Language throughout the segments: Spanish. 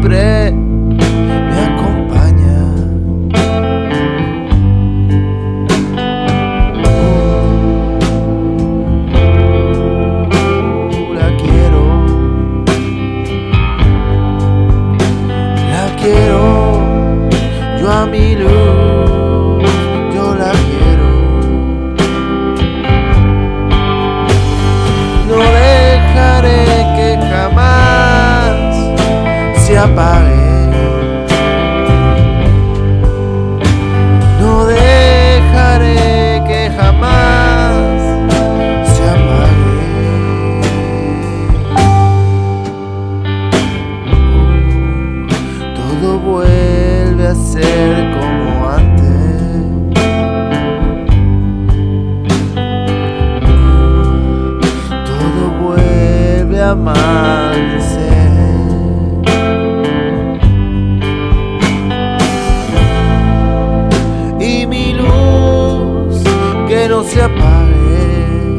siempre me acompaña. La quiero, yo a mi luz, yo la quiero. No dejaré que jamás se apague. No dejaré que jamás se apague. Todo vuelve a ser como antes. Todo vuelve a amanecer. Y mi luz que no se apague.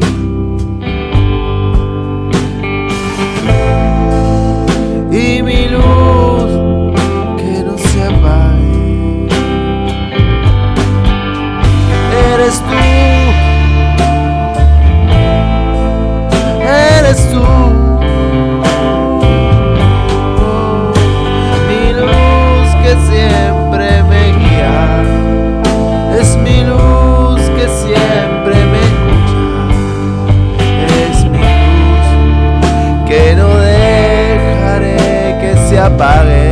Y mi luz que no se apague. Eres tú. Eres tú. Mi luz que siempre me guía. Es mi luz que siempre me escucha. Es mi luz que no dejaré que se apague.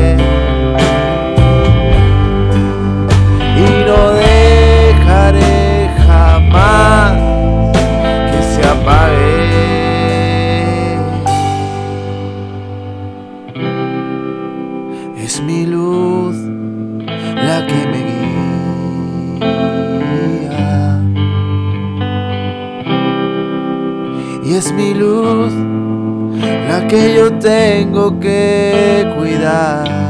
Y no dejaré jamás que se apague. Es mi luz la que me guía. Y es mi luz la que yo tengo que cuidar.